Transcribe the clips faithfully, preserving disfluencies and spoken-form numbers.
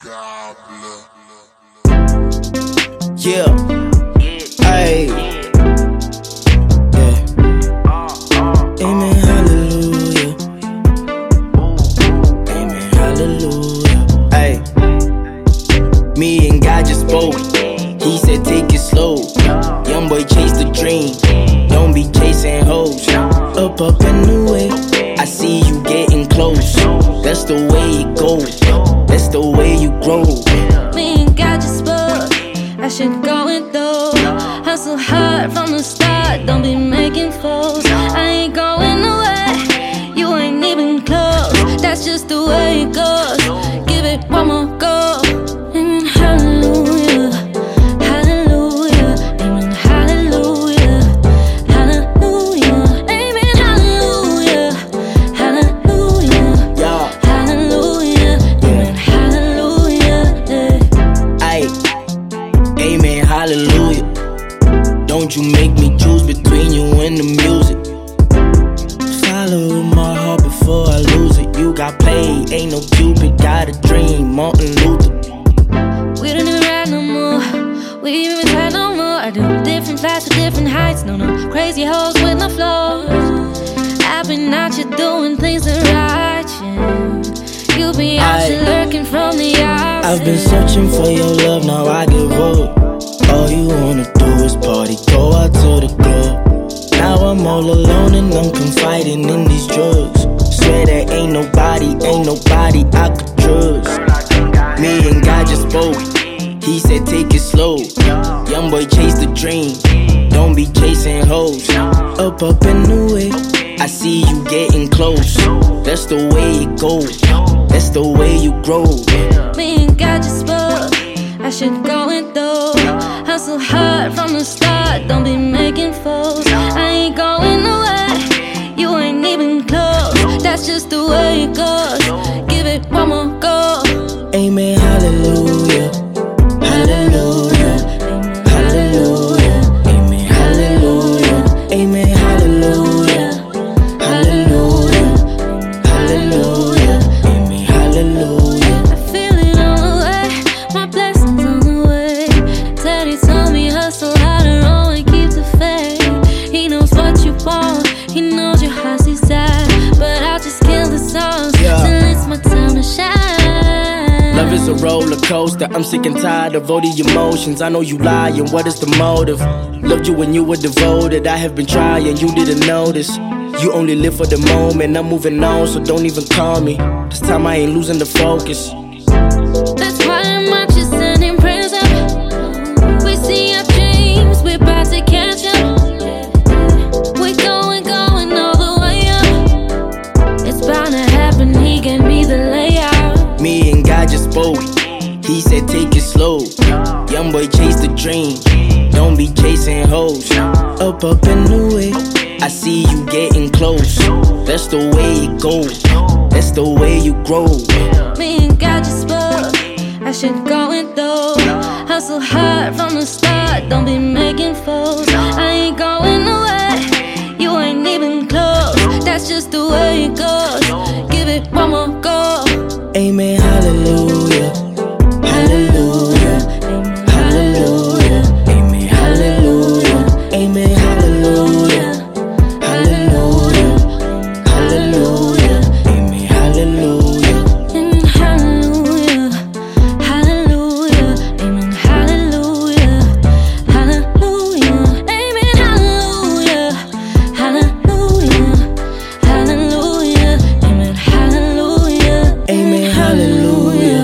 Yeah. Hey. Yeah. Amen. Hallelujah. Amen. Hallelujah. Hey. Me and God just spoke. He said take it slow. Young boy chase the dream. Don't be chasing hoes. Up, up and away. I see you getting close. That's the way it goes. That's the way you grow. Me and God just spoke. I should go and though. Hustle hard from the start. Don't be making foes. I ain't going away. You ain't even close. That's just the way it goes. Give it one more go. Amen. Hallelujah. Hallelujah. Amen. Hallelujah. Hallelujah. Amen. Hallelujah. Hallelujah. Yeah. Hallelujah. Amen. Hallelujah. Yeah. Aye. Amen. Hallelujah. Don't you make me choose between you and the music. Follow my heart before I lose it. You got played, ain't no Cupid. Got a dream, Martin Luther. We don't even ride no more. We ain't even try no more. I do different flights to different heights. No, no crazy hoes with no flows. I've been out here doing things that right, yeah. You be out here lurking from the outside. I've been searching for your love, now I give up. All you wanna do is party, go out to the club. Now I'm all alone and I'm confiding in these drugs. Swear there ain't nobody, ain't nobody I could trust. Me and God just spoke. He said take it slow. Young boy chase the dream. Don't be chasing hoes. Up, up and away. I see you getting close. That's the way it goes. That's the way you grow. Me and God just spoke. I should go and though. Hustle hard from the start. Don't be making foes. I ain't going away. You ain't even close. That's just the way it goes. Give it one more go. Amen. Hallelujah. Hallelujah. Hallelujah. Amen. Hallelujah. Amen. Hallelujah. Hallelujah. Hallelujah. Amen. Hallelujah. I feel it on the way. My blessings on the way. Daddy told me hustle harder on and keep the faith. He knows what you want. He knows your heart's desire. But I'll just kill the songs Yeah. till it's my time to shine. Love is a roller coaster. I'm sick and tired of all the emotions. I know you lying. What is the motive? Loved you when you were devoted. I have been trying. You didn't notice. You only live for the moment. I'm moving on, so don't even call me. This time I ain't losing the focus. That's why I'm out here sending prayers up. We see our dreams, we're about to catch up. We're going, going all the way up. It's bound to happen, he gave me the layout. Me and God just spoke. He said take it slow. Young boy chase the dream. Don't be chasing hoes. Up, up and away. I see you getting close. That's the way it goes. That's the way you grow. Me and God just spoke. I should go and though. Hustle hard from the start. Don't be making foes. I ain't going away. You ain't even close. That's just the way it goes. Give it one more go. Amen. Hallelujah. Hallelujah. Hallelujah. Amen. Hallelujah. Amen. Hallelujah. Hallelujah. Hallelujah. Amen. Hallelujah. Amen. Hallelujah. Hallelujah. Amen. Hallelujah. Hallelujah. Amen. Hallelujah. Hallelujah. Hallelujah. Amen. Hallelujah. Amen. Hallelujah.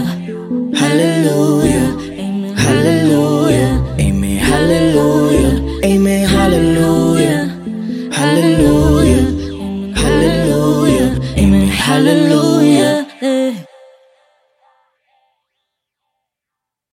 Hallelujah. Amen. Hallelujah. Amen. Hallelujah. Amen. Hallelujah. Hallelujah. Hallelujah. Amen. Hallelujah.